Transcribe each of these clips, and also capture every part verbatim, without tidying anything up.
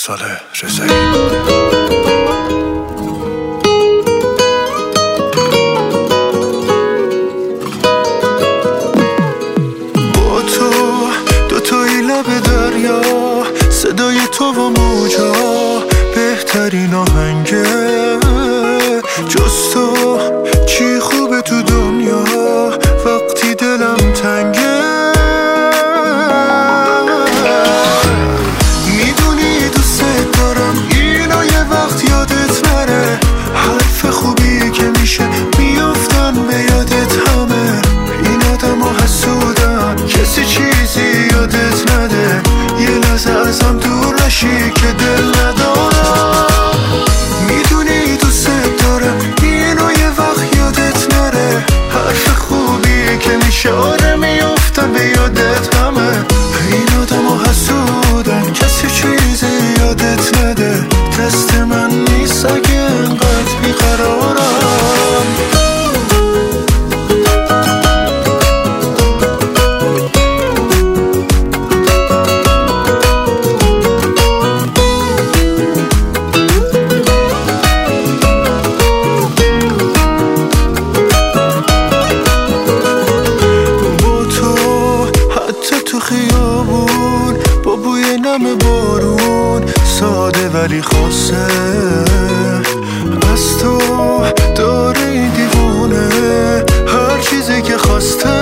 سال رضایی. صدای تو و موجا بهترین آهنگه، جز تو چی خوبه تو دنیا وقتی دلم تنگه. میدونی دوست دارم اینو یه وقت یادت نره، حرف خوبی که میشه میافتن به یادت همه. این آدم ها حسودن کسی چیزی یادت نده، یه لحظه ازم دور نشی که دل ندارم. میدونی دوست دارم اینو یه وقت یادت نره، حرف خوبی که میشه آره میافتن به یادت همه. این آدم ها حسودن کسی چیزی یادت نده، دست من نیست اگه انقدر بیقرارم. با بوی نم بارون ساده ولی خاصه، از تو داره این دیوونه هر چیزی که خواسته.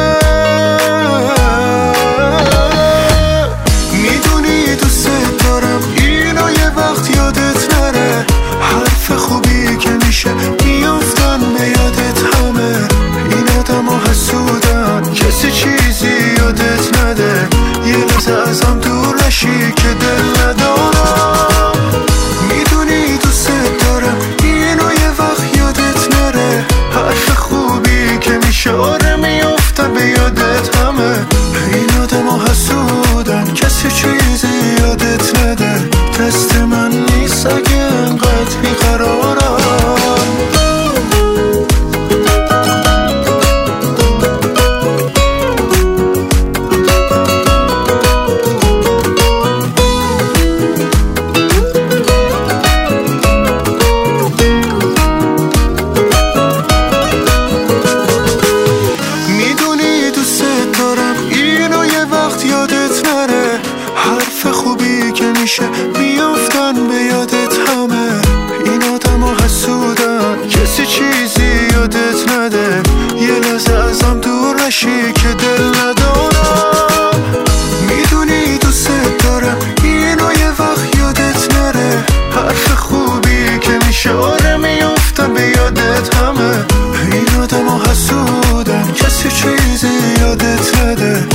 میدونی دوست دارم اینو یه وقت یادت نره، حرف خوبی که میشه میافتن به یادت همه. این آدم ها حسودن کسی چیزی یادت نده، یه لحظه ازم دور نشی که دل ندارم. میدونی دوست دارم اینو یه وقت یادت نره، حرف خوبی که میشه آره میافتن به یادت همه. این آدم ها حسودن کسی چیزی یادت نده، دست من نیست اگه انقدر بیقرارم. یادت نره، حرف خوبی که میشه میافتن به یادت همه. این آدم ها حسودن کسی چیزی یادت نده، یه لحظه ازم دور نشی که دل ندارم. میدونی دوست دارم اینو یه وقت یادت نره، حرف خوبی که میشه آره میافتن به یادت همه. این آدم ها حسودن کسی چیزی یادت نده،